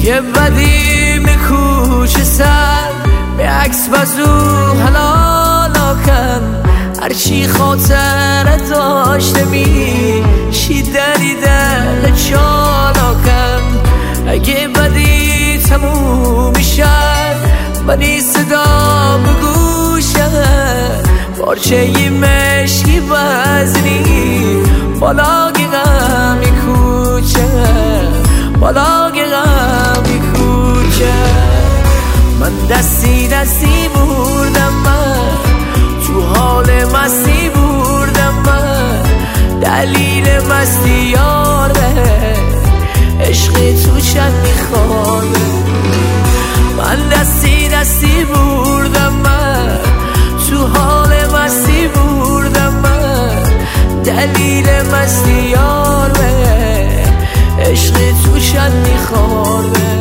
یه بدی میکوچه سر به عکس بزو حلالا کن هرچی خاطر داشته میشی دلی دل چالا کن اگه بدی تموم میشه منی صدا بگوشه پارچه ی مشکی وزنی بالا غمی کوچه بالا غمی کوچه من دستی بردم من تو حال مستی بردم من دلیل مستی یاره عشق تو چند میخواره من دستی بردم من تو حال مستی بردم من دلیل مستی یاره عشق تو چند میخواره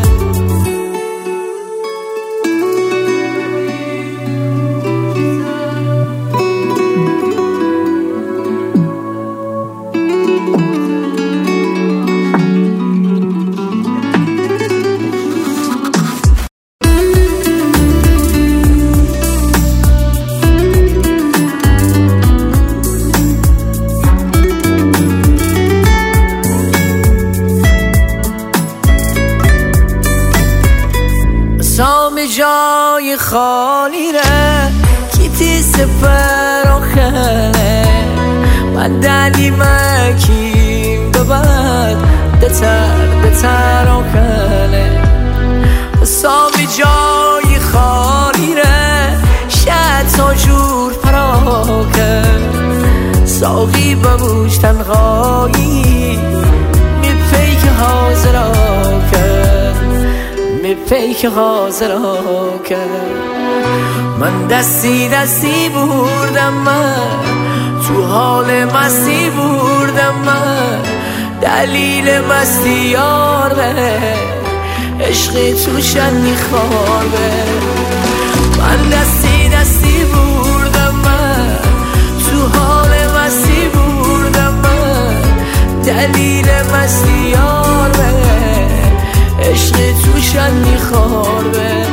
جای خالی ره کیتی سفر آخره من دلی مکیم ببر دتر آخره سامی جای خالی ره شد تا جور پراکه ساقی ببوش تنهایی میپی که حاضر آکه پیک حاضر کرد من دستی بردم من تو حال مستی بردم من دلیل مستی یاره عشق تو شنی خواره من دستی بردم من تو حال مستی بردم من دلیل مستی یاره عشق تو شنی خواره